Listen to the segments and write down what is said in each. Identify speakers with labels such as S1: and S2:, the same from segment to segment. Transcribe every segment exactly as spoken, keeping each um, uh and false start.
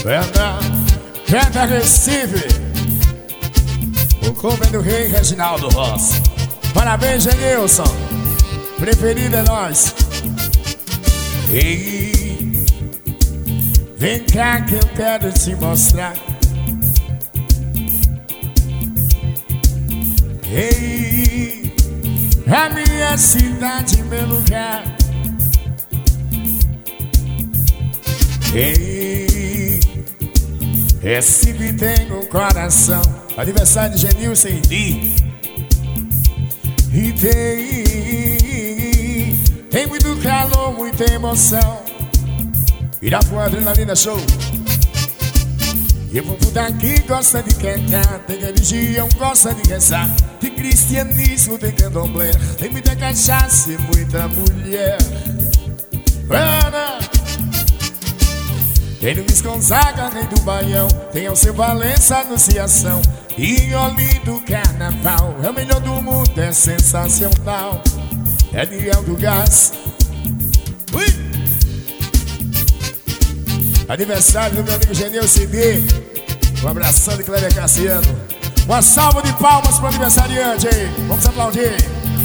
S1: Canta, canta Recife. O cover do rei Reginaldo Rossi. Parabéns, Genilson. Preferido é nós. Ei, vem cá que eu quero te mostrar. Ei, a minha cidade, meu lugar. Ei, Recife tem um coração. Aniversário de Genilson e Di. E tem, tem muito calor, muita emoção. Irapuã, Adrenalina Show. E o povo daqui gosta de cantar, tem religião, gosta de rezar. De cristianismo tem candomblé, tem muita cachaça e muita mulher. Ana. Tem Luiz Gonzaga, rei do Baião, tem Alceu Valença, Anunciação. E Olinda do Carnaval, é o melhor do mundo, é sensacional. É Niel do Gás. Ui! Aniversário do meu amigo Genilson C D. Um abração de Cléber Cassiano. Uma salva de palmas para o aniversariante aí. Vamos aplaudir.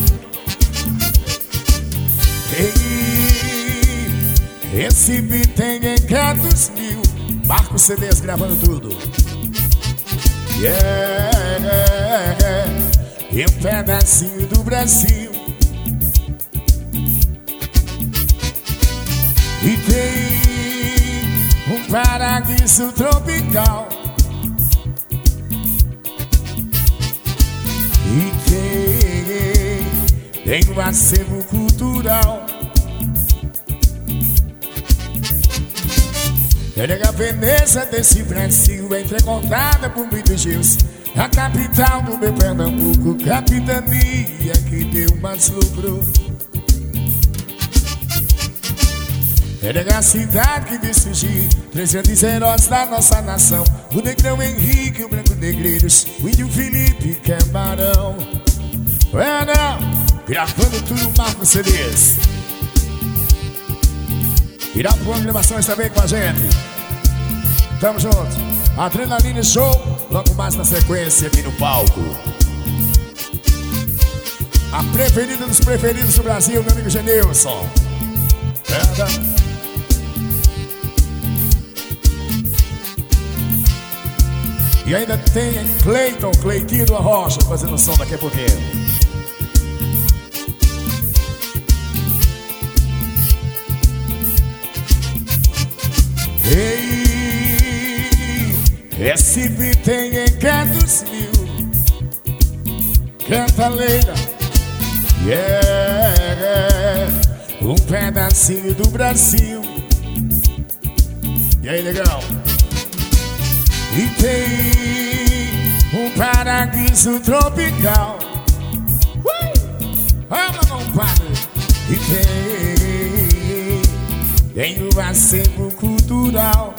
S1: Ei, Recife tem encantos mil. Marcos C Ds gravando tudo. Yeah, e um pedacinho do Brasil. E tem um paraíso tropical. E tem, tem um acervo cultural. É a Veneza desse Brasil, entrecontada por muitos rios. A capital do meu Pernambuco, capitania que deu mais lucro. É a cidade que viu surgir três grandes heróis da nossa nação: o Negrão Henrique, o Branco Negreiros, o Índio Felipe Camarão. É não, gravando tudo Marcos C Ds. Irapuã Gravações também com a gente. Tamo junto. Adrenalina Show, logo mais na sequência aqui no palco. A preferida dos preferidos do Brasil, meu amigo Genilson. Pera. E ainda tem Cleiton, Cleitinho do Arrocha fazendo som daqui a pouquinho. Ei, Recife tem encantos mil. Canta Leila. Yeah, um pedacinho do Brasil. E aí, legal? E tem um paraíso tropical. Ui! Vamos, compadre. E tem, tem um acervo cultural.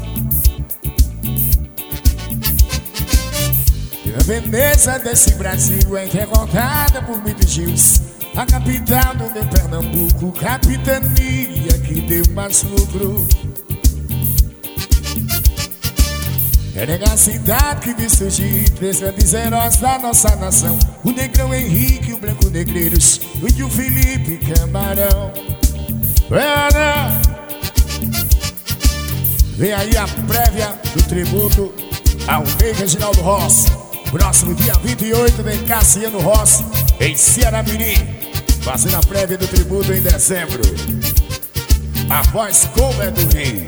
S1: A Veneza desse Brasil é recontada por muitos rios. A capital do meu Pernambuco, capitania que deu mais lucro. É a cidade que viu surgir três grandes heróis da nossa nação: o Negrão Henrique, o Branco Negreiros, o Índio Felipe Camarão. Ana. Vem aí a prévia do tributo ao rei Reginaldo Rossi. Próximo dia vinte e oito vem Cassiano Rossi em Ceará-Mirim, fazendo a prévia do tributo em dezembro. A voz cover do rei.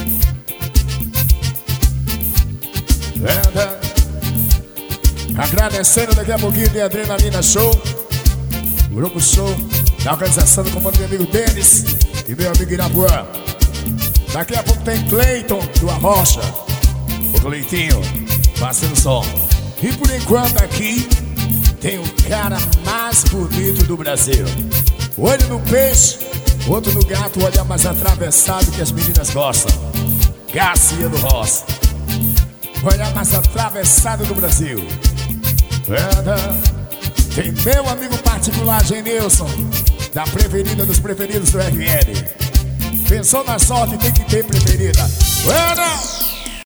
S1: Venda. Agradecendo daqui a pouquinho de Adrenalina Show, Grupo Show, da organização do comando do meu amigo Denis e meu amigo Irapuã. Daqui a pouco tem Cleiton do Arrocha, o Cleitinho, fazendo som. E por enquanto aqui tem o cara mais bonito do Brasil. Olho no peixe, outro no gato, olha mais atravessado que as meninas gostam. Cassiano Rossi. Olha mais atravessado do Brasil. Tem meu amigo particular Genilson, da preferida dos preferidos do R N. Pensou na sorte, tem que ter preferida.